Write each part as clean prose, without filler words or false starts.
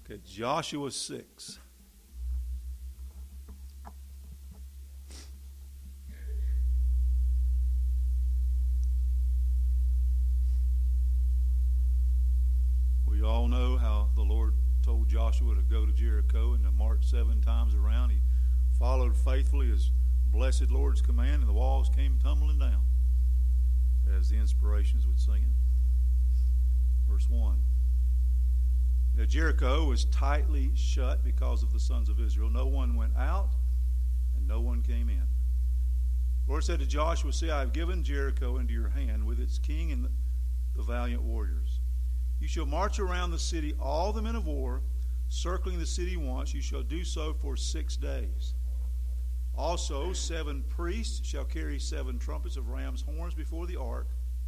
Okay, Joshua 6. We all know how the Lord told Joshua to go to Jericho and to march 7 times around. He followed faithfully his blessed Lord's command, and the walls came tumbling down, as the inspirations would sing it. Verse 1. Now, Jericho was tightly shut because of the sons of Israel. No one went out, and no one came in. The Lord said to Joshua, "See, I have given Jericho into your hand with its king and the valiant warriors. You shall march around the city, all the men of war, circling the city once. You shall do so for 6 days. Also, 7 priests shall carry 7 trumpets of ram's horns before the ark.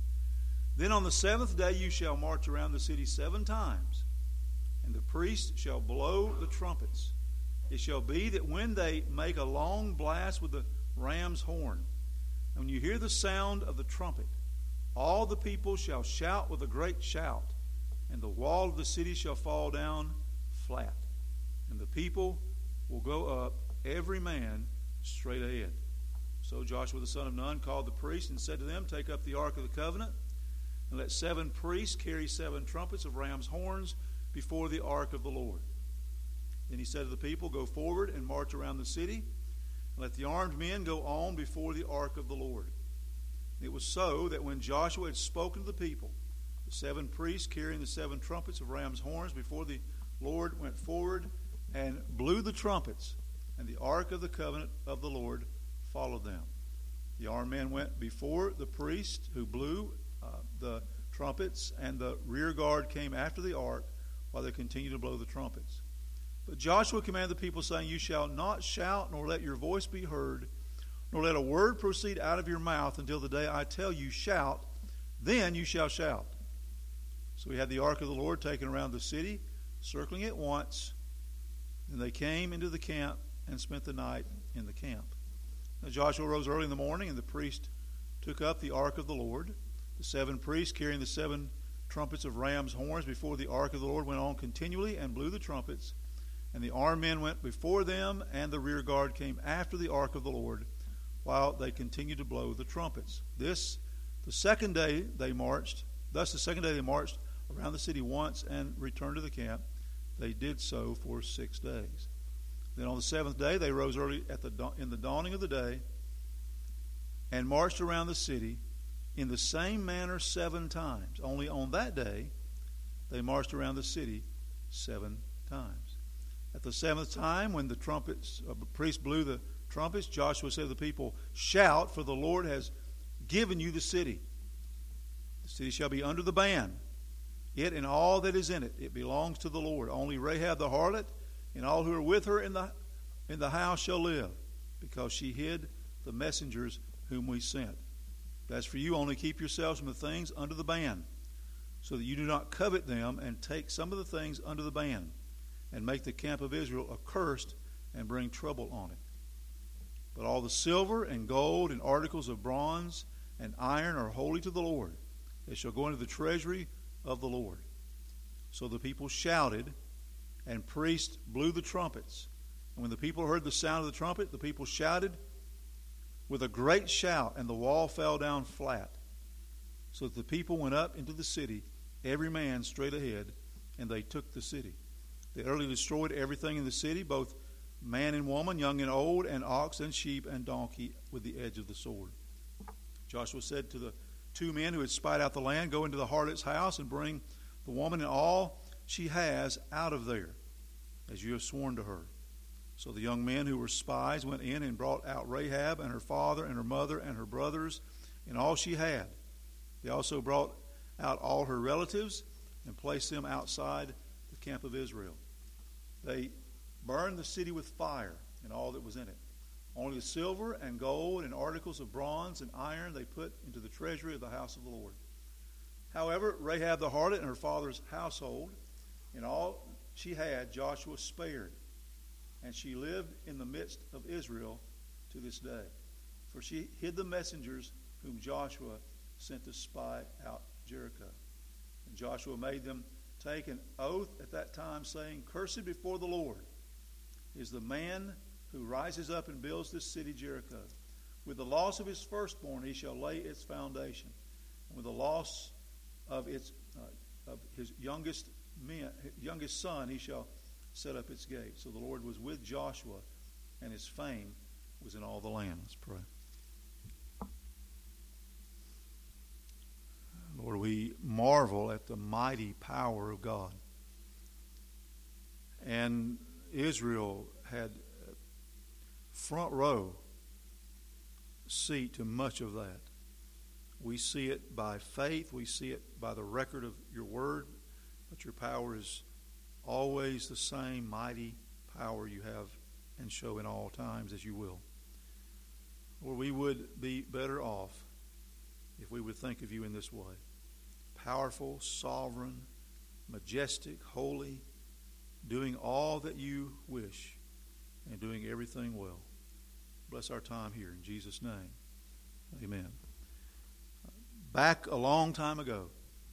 Then on the 7th day you shall march around the city 7 times. And the priests shall blow the trumpets. It shall be that when they make a long blast with the ram's horn, and when you hear the sound of the trumpet, all the people shall shout with a great shout, and the wall of the city shall fall down flat, and the people will go up, every man straight ahead." So Joshua the son of Nun called the priests and said to them, "Take up the ark of the covenant, and let 7 priests carry 7 trumpets of ram's horns before the ark of the Lord." Then he said to the people, "Go forward and march around the city, and let the armed men go on before the ark of the Lord." And it was so that when Joshua had spoken to the people, the 7 priests carrying the 7 trumpets of ram's horns before the Lord went forward and blew the trumpets, and the ark of the covenant of the Lord followed them. The armed men went before the priest who blew the trumpets, and the rear guard came after the ark, while they continued to blow the trumpets. But Joshua commanded the people, saying, "You shall not shout, nor let your voice be heard, nor let a word proceed out of your mouth until the day I tell you, shout, then you shall shout." So we had the ark of the Lord taken around the city, circling it once. Then they came into the camp and spent the night in the camp. Now Joshua rose early in the morning, and the priest took up the ark of the Lord. The 7 priests carrying the 7 trumpets of ram's horns before the ark of the Lord went on continually and blew the trumpets, and the armed men went before them, and the rear guard came after the ark of the Lord, while they continued to blow the trumpets. Thus the second day they marched around the city once and returned to the camp. They did so for 6 days. Then on the 7th day they rose early in the dawning of the day and marched around the city in the same manner 7 times. Only on that day they marched around the city 7 times. At the 7th time, when the priest blew the trumpets, Joshua said to the people, "Shout, for the Lord has given you the city. The city shall be under the ban, it and all that is in it. It belongs to the Lord. Only Rahab the harlot and all who are with her in the house shall live, because she hid the messengers whom we sent. But as for you, only keep yourselves from the things under the ban, so that you do not covet them and take some of the things under the ban, and make the camp of Israel accursed and bring trouble on it. But all the silver and gold and articles of bronze and iron are holy to the Lord. They shall go into the treasury of the Lord." So the people shouted, and priests blew the trumpets. And when the people heard the sound of the trumpet, the people shouted with a great shout, and the wall fell down flat. So that the people went up into the city, every man straight ahead, and they took the city. They utterly destroyed everything in the city, both man and woman, young and old, and ox and sheep and donkey, with the edge of the sword. Joshua said to the 2 men who had spied out the land, "Go into the harlot's house and bring the woman and all she has out of there, as you have sworn to her." So the young men who were spies went in and brought out Rahab and her father and her mother and her brothers and all she had. They also brought out all her relatives and placed them outside the camp of Israel. They burned the city with fire and all that was in it. Only the silver and gold and articles of bronze and iron they put into the treasury of the house of the Lord. However, Rahab the harlot and her father's household and all she had Joshua spared, and she lived in the midst of Israel to this day. For she hid the messengers whom Joshua sent to spy out Jericho. And Joshua made them take an oath at that time, saying, Cursed before the Lord is the man who rises up and builds this city Jericho. With the loss of his firstborn he shall lay its foundation, and with the loss of his youngest son he shall set up its gates. So the Lord was with Joshua, and his fame was in all the land. Let's pray. Lord, we marvel at the mighty power of God. And Israel had front row seat to much of that. We see it by faith. We see it by the record of your word. But your power is always the same mighty power you have and show in all times as you will. Lord, we would be better off if we would think of you in this way. Powerful, sovereign, majestic, holy, doing all that you wish and doing everything well. Bless our time here in Jesus' name. Amen. Back a long time ago,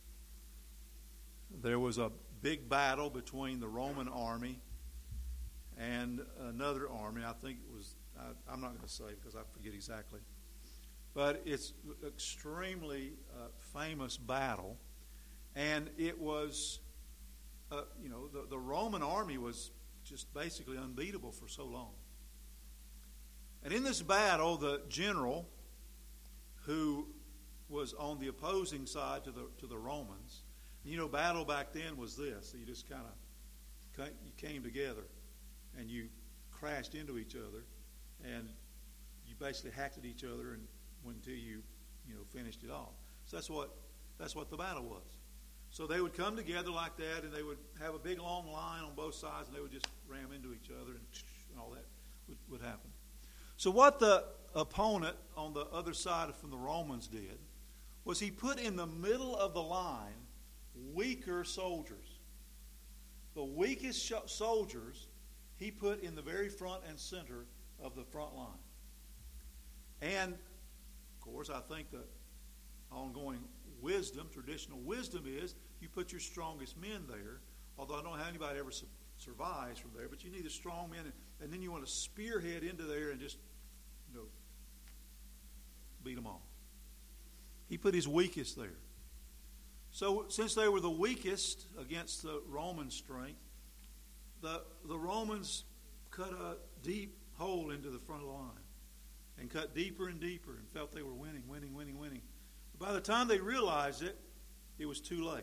there was a big battle between the Roman army and another army. I think it was, I'm not going to say because I forget exactly. But it's an extremely famous battle. And it was, the Roman army was just basically unbeatable for so long. And in this battle, the general who was on the opposing side to the Romans, battle back then was this. So you just kind of, you came together and you crashed into each other and you basically hacked at each other until you finished it off. So that's what the battle was. So they would come together like that, and they would have a big long line on both sides, and they would just ram into each other, and all that would happen. So what the opponent on the other side from the Romans did was he put in the middle of the line weaker soldiers. The weakest soldiers he put in the very front and center of the front line. And, of course, I think the ongoing traditional wisdom is you put your strongest men there, although I don't know how anybody ever survives from there, but you need a strong man, and then you want to spearhead into there and just, beat them all. He put his weakest there. So since they were the weakest against the Roman strength, the Romans cut a deep hole into the front of the line and cut deeper and deeper and felt they were winning. But by the time they realized it, it was too late.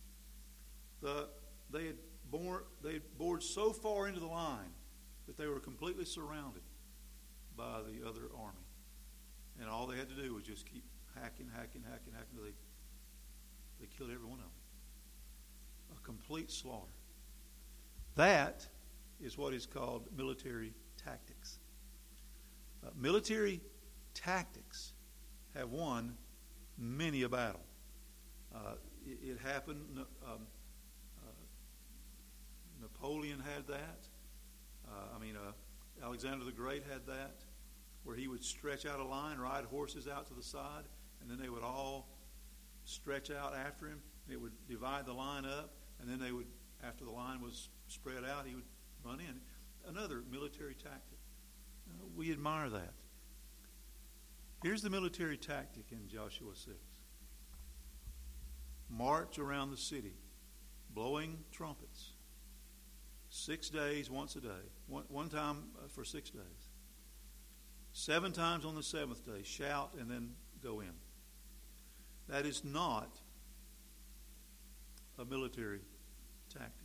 They had bored so far into the line that they were completely surrounded by the other army. And all they had to do was just keep hacking until they killed every one of them. A complete slaughter. That is what is called military tactics. Military tactics have won many a battle. It happened. Napoleon had that. Alexander the Great had that, where he would stretch out a line, ride horses out to the side, and then they would all stretch out after him. It would divide the line up, and then they would, after the line was spread out, he would run in. Another military tactic. We admire that. Here's the military tactic in Joshua 6. March around the city, blowing trumpets. 6 days, once a day. One time for 6 days. 7 times on the 7th day. Shout and then go in. That is not a military tactic.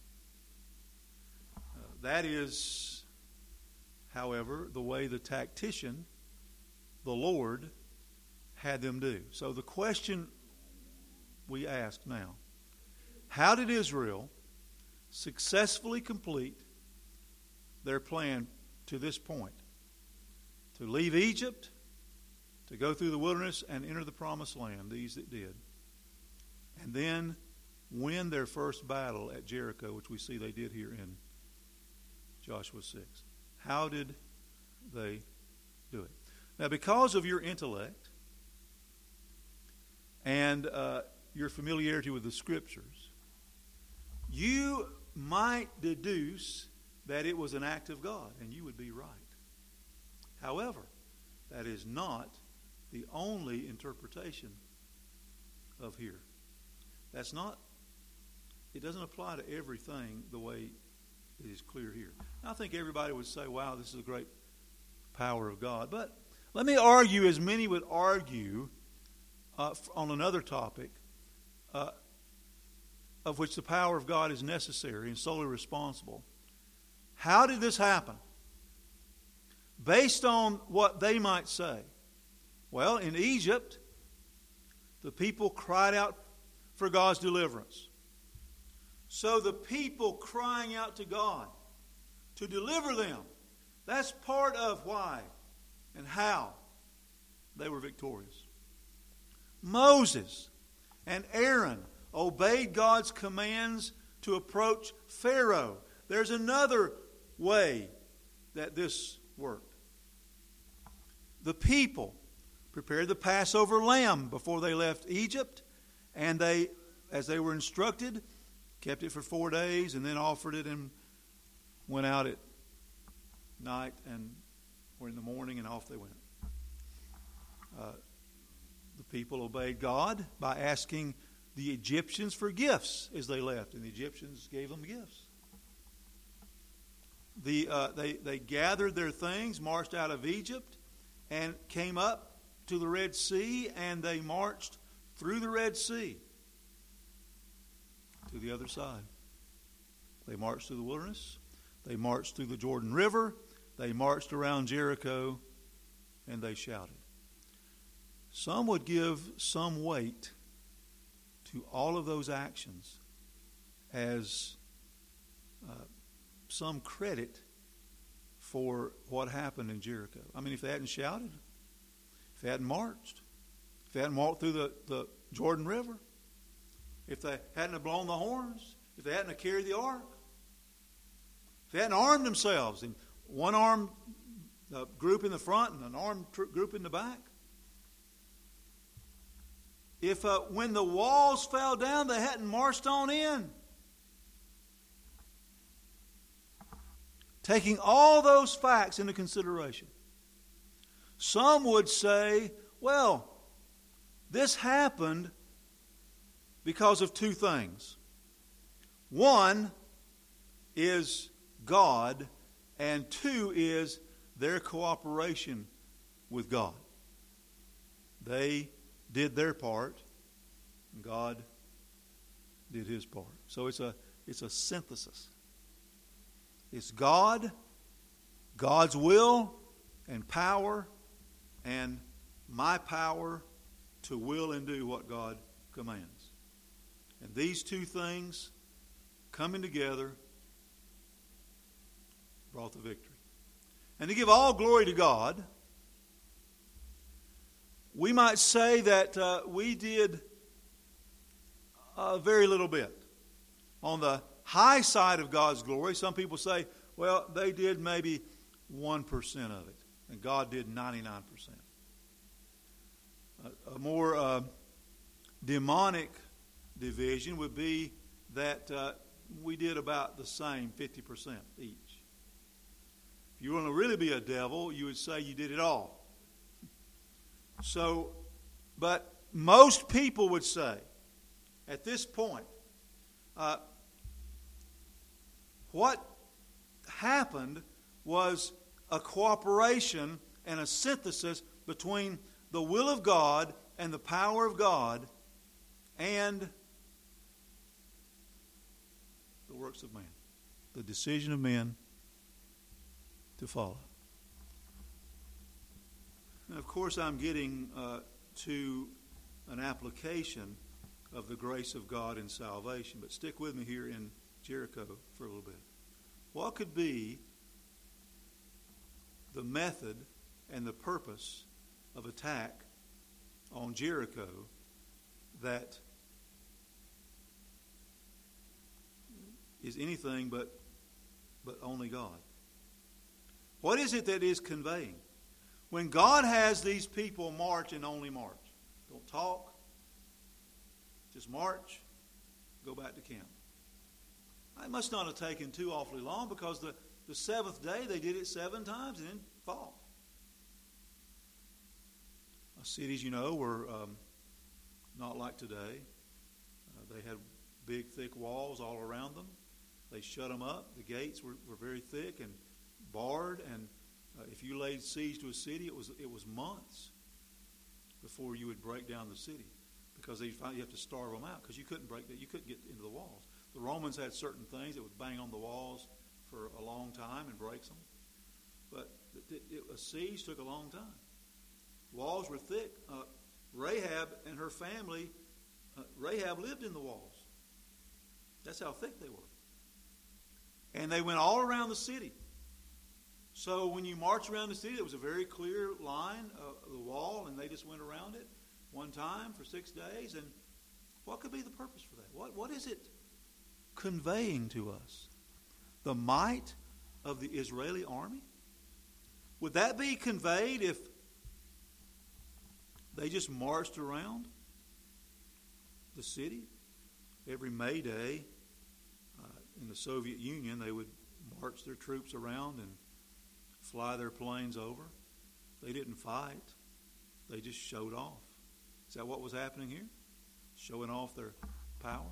That is, however, the way the tactician, the Lord, had them do. So the question we ask now, how did Israel successfully complete their plan to this point? To leave Egypt, to go through the wilderness and enter the promised land, these that did. And then win their first battle at Jericho, which we see they did here in Joshua 6. How did they do it? Now, because of your intellect and your familiarity with the Scriptures, you might deduce that it was an act of God, and you would be right. However, that is not the only interpretation of here. That's not, it doesn't apply to everything the way it is clear here. I think everybody would say, wow, this is a great power of God. But let me argue, as many would argue, on another topic, of which the power of God is necessary and solely responsible. How did this happen? Based on what they might say. Well, in Egypt, the people cried out for God's deliverance. So the people crying out to God to deliver them, that's part of why and how they were victorious. Moses and Aaron obeyed God's commands to approach Pharaoh. There's another way that this worked. The people prepared the Passover lamb before they left Egypt, and they, as they were instructed, kept it for 4 days and then offered it and went out at night and or in the morning, and off they went. The people obeyed God by asking the Egyptians for gifts as they left, and the Egyptians gave them gifts. They gathered their things, marched out of Egypt, and came up to the Red Sea, and they marched through the Red Sea to the other side. They marched through the wilderness. They marched through the Jordan River. They marched around Jericho, and they shouted. Some would give some weight to all of those actions as some credit for what happened in Jericho. I mean, if they hadn't shouted, if they hadn't marched, if they hadn't walked through the Jordan River, if they hadn't have blown the horns, if they hadn't have carried the ark, if they hadn't armed themselves in one armed group in the front and an armed group in the back, if when the walls fell down, they hadn't marched on in. Taking all those facts into consideration, some would say, well, this happened because of two things. One is God, and two is their cooperation with God. They did their part, and God did His part. So it's a synthesis. It's God, God's will and power, and my power to will and do what God commands. And these two things coming together brought the victory. And to give all glory to God, we might say that we did a very little bit. On the high side of God's glory, some people say, well, they did maybe 1% of it, and God did 99%. A more demonic division would be that we did about the same, 50% each. If you want to really be a devil, you would say you did it all. So, but most people would say, at this point, what happened was a cooperation and a synthesis between the will of God and the power of God and the works of man, the decision of men to follow. And of course, I'm getting to an application of the grace of God in salvation, but stick with me here in Jericho for a little bit. What could be the method and the purpose of attack on Jericho that is anything but only God? What is it that is conveying? When God has these people march and only march, don't talk, just march, go back to camp. It must not have taken too awfully long, because the seventh day they did it 7 times and then fought. Cities, were not like today. They had big, thick walls all around them. They shut them up. The gates were very thick and barred, and if you laid siege to a city, it was months before you would break down the city, because you have to starve them out, because you couldn't get into the walls. The Romans had certain things that would bang on the walls for a long time and breaks them, but a siege took a long time. Walls were thick. Rahab and her family, Rahab lived in the walls. That's how thick they were. And they went all around the city. So when you march around the city, there was a very clear line of the wall, and they just went around it one time for 6 days. And what could be the purpose for that? What is it conveying to us? The might of the Israeli army? Would that be conveyed if they just marched around the city? Every May Day in the Soviet Union, they would march their troops around and fly their planes over. They didn't fight. They just showed off. Is that what was happening here? Showing off their power?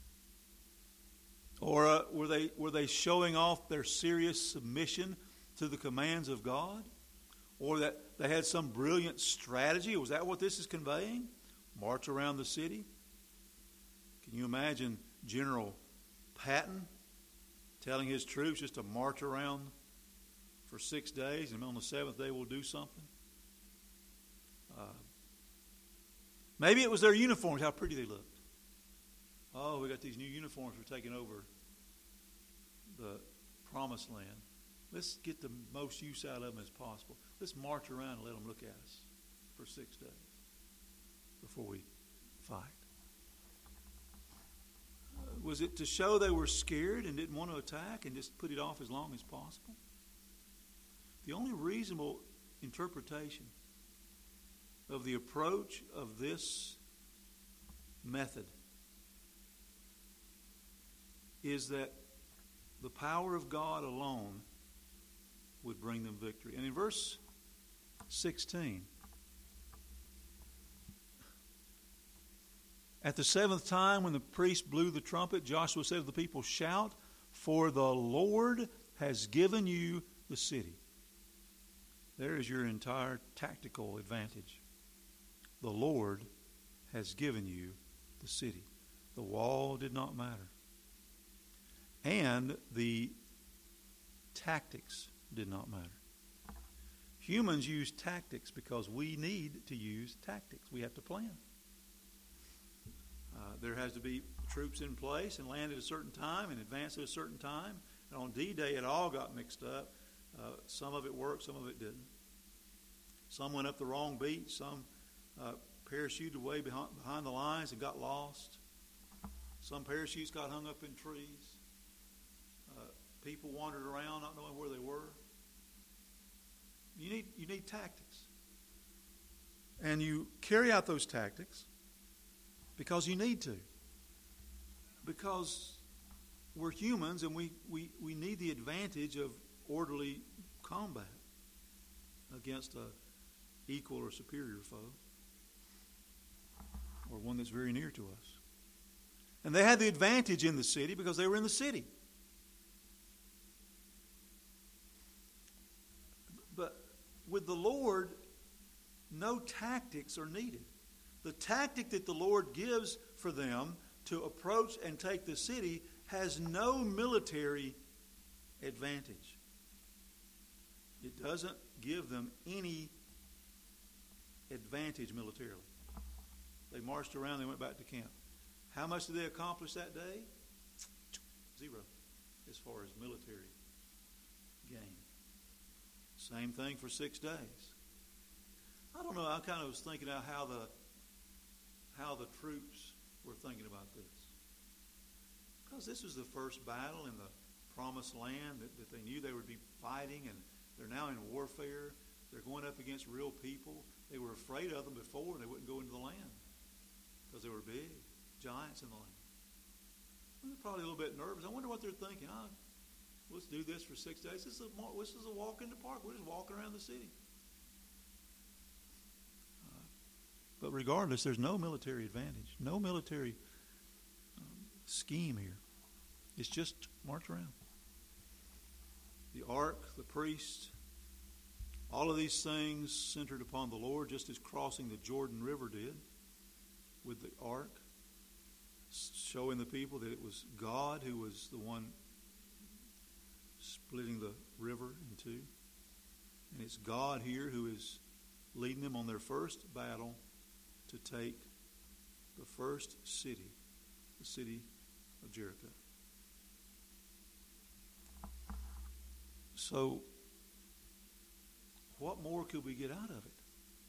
Or were they showing off their serious submission to the commands of God? Or that they had some brilliant strategy? Was that what this is conveying? March around the city? Can you imagine General Patton telling his troops just to march around for 6 days, and on the 7th day we'll do something? Maybe it was their uniforms, how pretty they looked. Oh, we got these new uniforms, we're taking over the promised land. Let's get the most use out of them as possible. Let's march around and let them look at us for 6 days before we fight. Was it to show they were scared and didn't want to attack and just put it off as long as possible? The only reasonable interpretation of the approach of this method is that the power of God alone would bring them victory. And in verse 16, at the 7th time when the priest blew the trumpet, Joshua said to the people, "Shout, for the Lord has given you the city." There is your entire tactical advantage. The Lord has given you the city. The wall did not matter. And the tactics did not matter. Humans use tactics because we need to use tactics. We have to plan. There has to be troops in place and land at a certain time and advance at a certain time. And on D-Day, it all got mixed up. Some of it worked, some of it didn't. Some went up the wrong beat. Some parachuted away behind the lines and got lost. Some parachutes got hung up in trees. People wandered around not knowing where they were. You need tactics. And you carry out those tactics because you need to. Because we're humans and we need the advantage of orderly combat against a equal or superior foe, or one that's very near to us. And they had the advantage in the city because they were in the city. But with the Lord, no tactics are needed. The tactic that the Lord gives for them to approach and take the city has no military advantage. It doesn't give them any advantage militarily. They marched around, they went back to camp. How much did they accomplish that day? 0, as far as military gain. Same thing for 6 days. I don't know, I kind of was thinking about how the troops were thinking about this. Because this was the first battle in the promised land that they knew they would be fighting, and they're now in warfare. They're going up against real people. They were afraid of them before, and they wouldn't go into the land because they were big giants in the land. They're probably a little bit nervous. I wonder what they're thinking. Let's do this for 6 days. This is a walk in the park. We're just walking around the city. But regardless, there's no military advantage, no military scheme here. It's just march around. The ark, the priest, all of these things centered upon the Lord, just as crossing the Jordan River did with the ark, showing the people that it was God who was the one splitting the river in two. And it's God here who is leading them on their first battle to take the first city, the city of Jericho. So, what more could we get out of it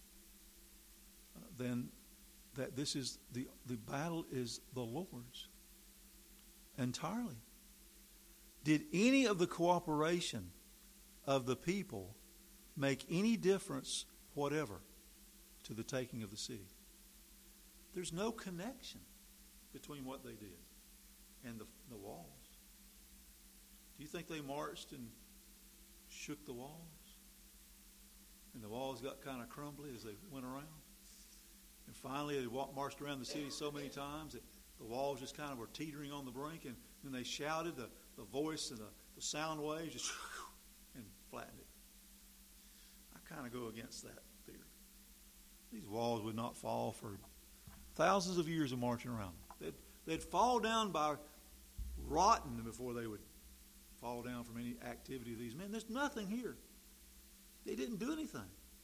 than that this is the battle is the Lord's entirely? Did any of the cooperation of the people make any difference whatever to the taking of the city? There's no connection between what they did and the walls. Do you think they marched and shook the walls? And the walls got kind of crumbly as they went around? And finally they marched around the city so many times that the walls just kind of were teetering on the brink, and then they shouted, the voice and the sound waves just and flattened it. I kind of go against that theory. These walls would not fall for thousands of years of marching around. They'd fall down by rotting before they would fall down from any activity of these men. There's nothing here. They didn't do anything.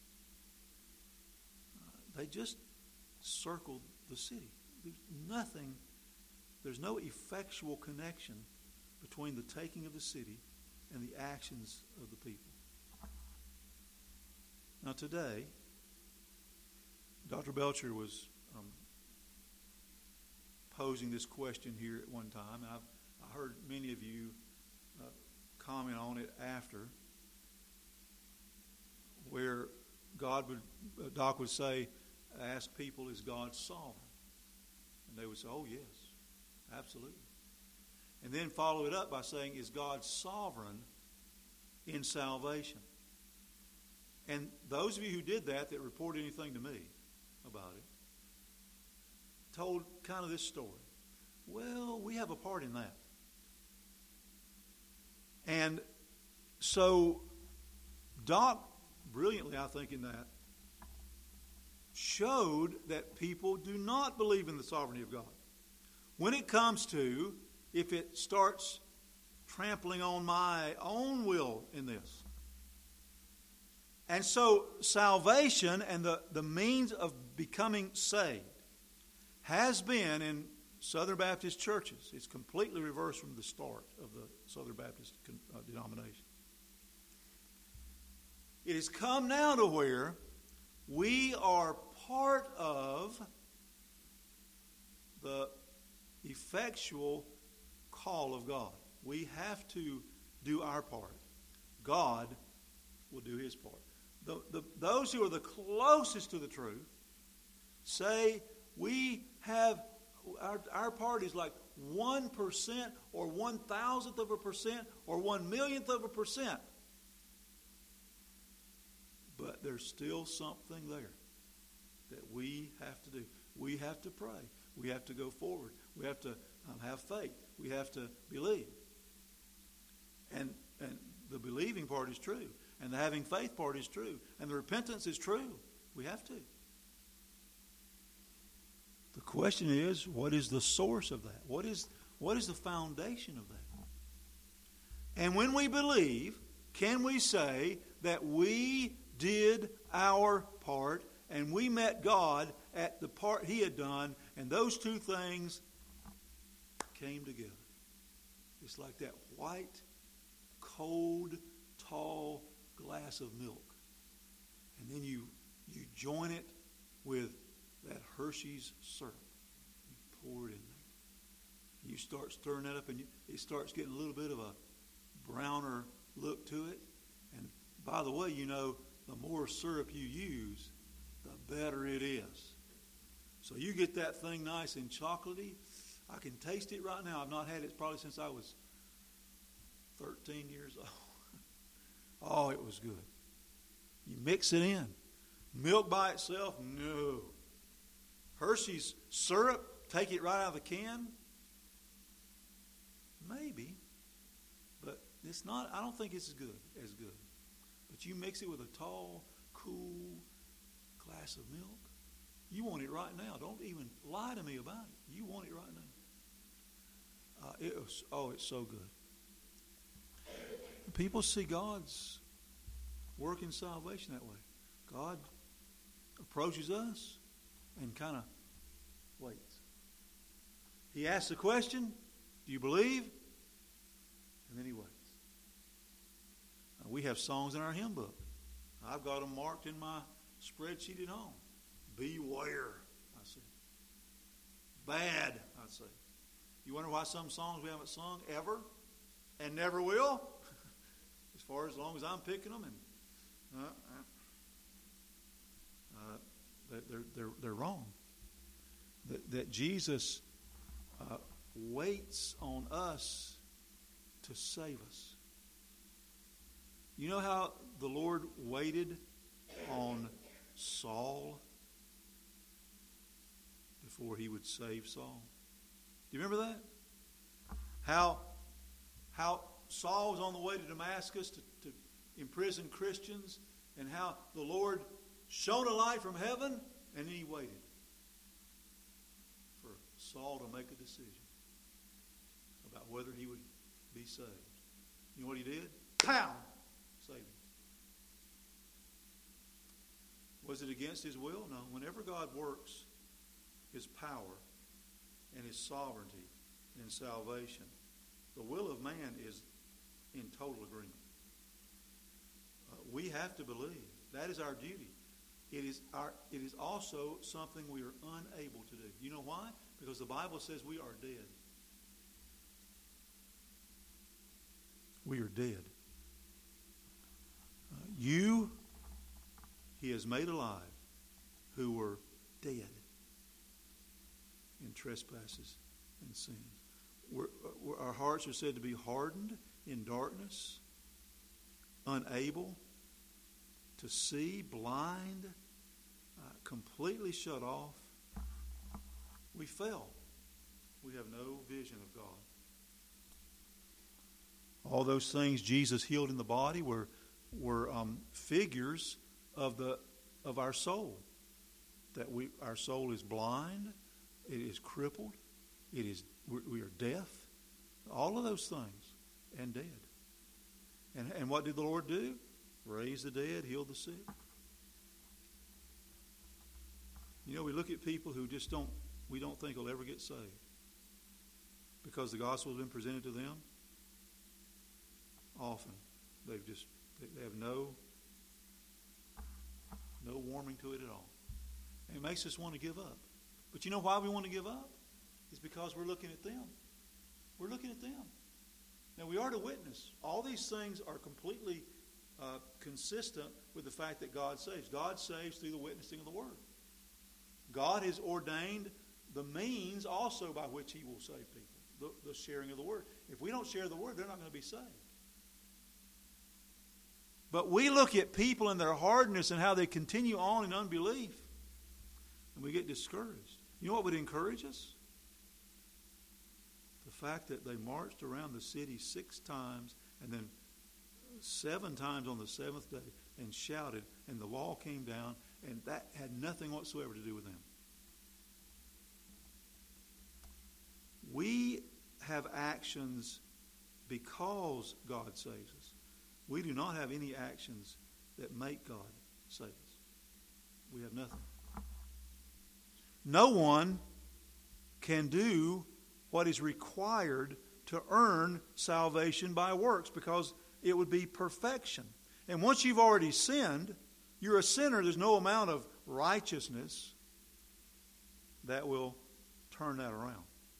They just circled the city. There's nothing. There's no effectual connection between the taking of the city and the actions of the people. Now today, Dr. Belcher was posing this question here at one time, and I heard many of you comment on it after, where Doc would say, ask people, is God sovereign? And they would say, oh yes, absolutely. And then follow it up by saying, is God sovereign in salvation? And those of you who did that reported anything to me about it, told kind of this story. Well, we have a part in that. And so Doc, brilliantly I think in that, showed that people do not believe in the sovereignty of God. When it comes to, if it starts trampling on my own will in this. And so salvation and the means of becoming saved has been in Southern Baptist churches. It's completely reversed from the start of the Southern Baptist denomination. It has come now to where we are part of the effectual call of God. We have to do our part. God will do His part. Those who are the closest to the truth say we have, our part is like 1% or 1,000th of a percent or 1,000,000th of a percent. But there's still something there that we have to do. We have to pray. We have to go forward. We have to have faith. We have to believe. And the believing part is true. And the having faith part is true. And the repentance is true. We have to. The question is, what is the source of that? What is the foundation of that? And when we believe, can we say that we did our part and we met God at the part He had done, and those two things came together? It's like that white, cold, tall glass of milk. And then you join it with that Hershey's syrup. You pour it in there. You start stirring that up, and it starts getting a little bit of a browner look to it. And by the way, the more syrup you use, the better it is. So you get that thing nice and chocolatey, I can taste it right now. I've not had it probably since I was 13 years old. Oh, it was good. You mix it in. Milk by itself? No. Hershey's syrup, take it right out of the can? Maybe. But it's not, I don't think it's as good. But you mix it with a tall, cool glass of milk. You want it right now. Don't even lie to me about it. You want it right now. It's so good. People see God's work in salvation that way. God approaches us and kind of waits. He asks the question, do you believe? And then he waits. We have songs in our hymn book. I've got them marked in my spreadsheet at home. Beware, I say. Bad, I say. You wonder why some songs we haven't sung ever and never will? As long as I'm picking them, and they're wrong. That Jesus waits on us to save us. You know how the Lord waited on Saul before he would save Saul? Do you remember that? How Saul was on the way to Damascus to imprison Christians, and how the Lord shone a light from heaven, and then he waited for Saul to make a decision about whether he would be saved. You know what he did? Pow! Saved him. Was it against his will? No. Whenever God works his power and his sovereignty in salvation, the will of man is in total agreement. We have to believe. That is our duty. It is also something we are unable to do. You know why? Because the Bible says we are dead. We are dead. He has made alive who were dead in trespasses and sins. Our hearts are said to be hardened in darkness, unable to see, blind, completely shut off. We fell. We have no vision of God. All those things Jesus healed in the body were figures of our soul. That our soul is blind, it is crippled, we are deaf. All of those things, and dead. And what did the Lord do? Raise the dead, heal the sick. You know, we look at people who we don't think will ever get saved because the gospel has been presented to them. Often, they have no warming to it at all. And it makes us want to give up. But you know why we want to give up? It's because we're looking at them. We're looking at them. Now, we are to witness. All these things are completely consistent with the fact that God saves. God saves through the witnessing of the Word. God has ordained the means also by which He will save people, the sharing of the Word. If we don't share the Word, they're not going to be saved. But we look at people and their hardness and how they continue on in unbelief, and we get discouraged. You know what would encourage us? The fact that they marched around the city 6 times and then 7 times on the 7th day and shouted, and the wall came down, and that had nothing whatsoever to do with them. We have actions because God saves us. We do not have any actions that make God save us. We have nothing. No one can do what is required to earn salvation by works, because it would be perfection. And once you've already sinned, you're a sinner. There's no amount of righteousness that will turn that around.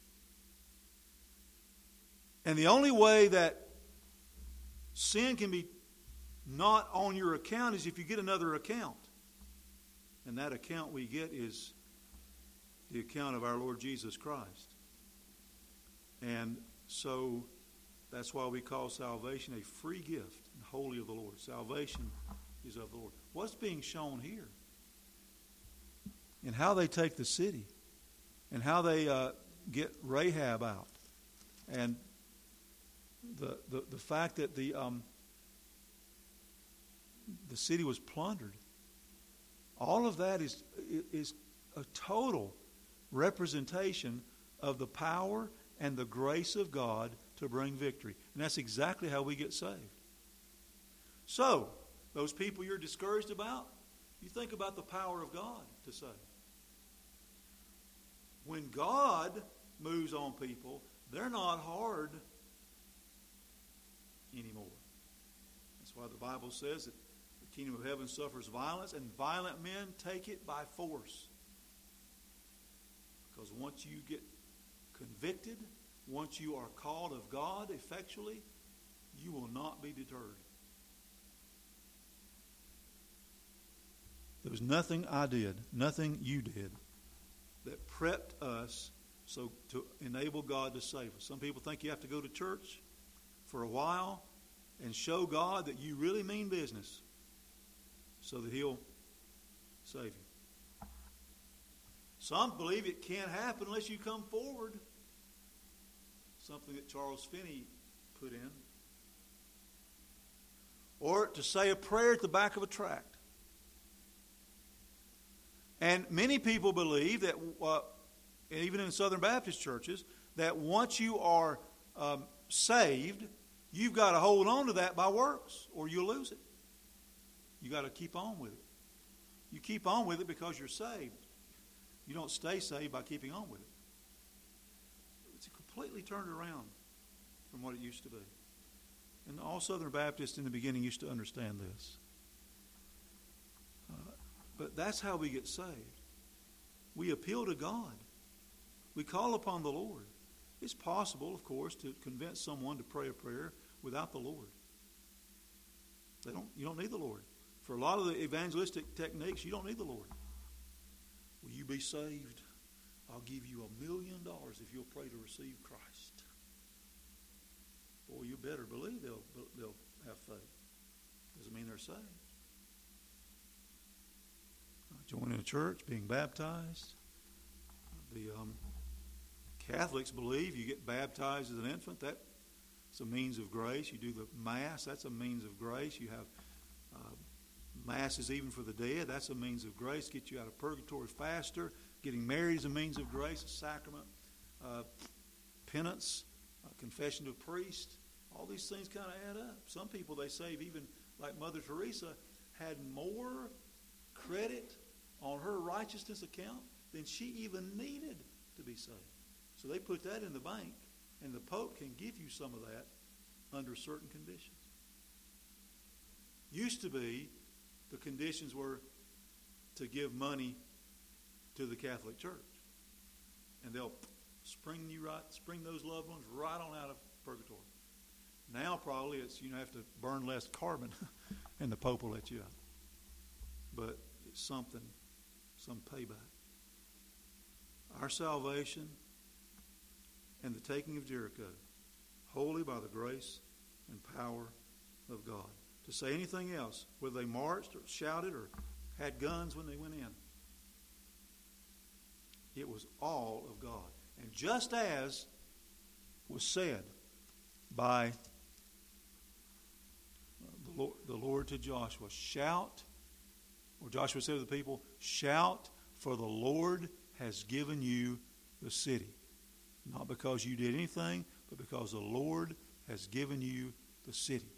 And the only way that sin can be not on your account is if you get another account. And that account we get is the account of our Lord Jesus Christ. And so that's why we call salvation a free gift and holy of the Lord. Salvation is of the Lord. What's being shown here? And how they take the city. And how they get Rahab out. And the fact that the city was plundered. All of that is a total representation of the power and the grace of God to bring victory. And that's exactly how we get saved. So, those people you're discouraged about, you think about the power of God to save. When God moves on people, they're not hard anymore. That's why the Bible says that the kingdom of heaven suffers violence, and violent men take it by force. Because once you get convicted, once you are called of God effectually, you will not be deterred. There was nothing I did, nothing you did, that prepped us so to enable God to save us. Some people think you have to go to church for a while and show God that you really mean business so that He'll save you. Some believe it can't happen unless you come forward. Something that Charles Finney put in. Or to say a prayer at the back of a tract. And many people believe that, even in Southern Baptist churches, that once you are saved, you've got to hold on to that by works, or you'll lose it. You got to keep on with it. You keep on with it because you're saved. You don't stay saved by keeping on with it. It's completely turned around from what it used to be. And all Southern Baptists in the beginning used to understand this. But that's how we get saved. We appeal to God. We call upon the Lord. It's possible, of course, to convince someone to pray a prayer without the Lord. You don't need the Lord. For a lot of the evangelistic techniques, you don't need the Lord. Will you be saved? I'll give you $1 million if you'll pray to receive Christ. Boy, you better believe they'll have faith. Doesn't mean they're saved. Joining a church, being baptized. The Catholics believe you get baptized as an infant. That's a means of grace. You do the Mass. That's a means of grace. You have Masses even for the dead. That's a means of grace. Get you out of purgatory faster. Getting married is a means of grace, a sacrament. Penance, confession to a priest. All these things kind of add up. Some people they say, even like Mother Teresa, had more credit on her righteousness account than she even needed to be saved. So they put that in the bank, and the Pope can give you some of that under certain conditions. Used to be, the conditions were to give money to the Catholic Church, and they'll spring those loved ones right on out of purgatory. Now probably it's you have to burn less carbon, and the Pope will let you out. But it's some payback. Our salvation and the taking of Jericho, wholly by the grace and power of God. To say anything else, whether they marched or shouted or had guns when they went in, it was all of God. And just as was said by the Lord to Joshua, shout, or Joshua said to the people, shout, for the Lord has given you the city. Not because you did anything, but because the Lord has given you the city.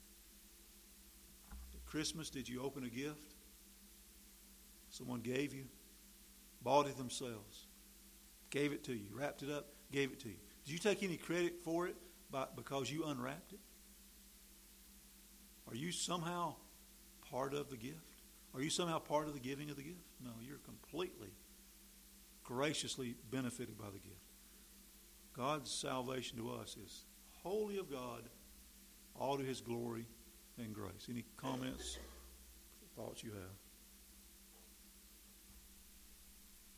At Christmas, did you open a gift? Someone gave you? Bought it themselves. Gave it to you. Wrapped it up. Gave it to you. Did you take any credit for it because you unwrapped it? Are you somehow part of the gift? Are you somehow part of the giving of the gift? No, you're completely, graciously benefited by the gift. God's salvation to us is wholly of God, all to His glory and grace. Any comments, thoughts you have?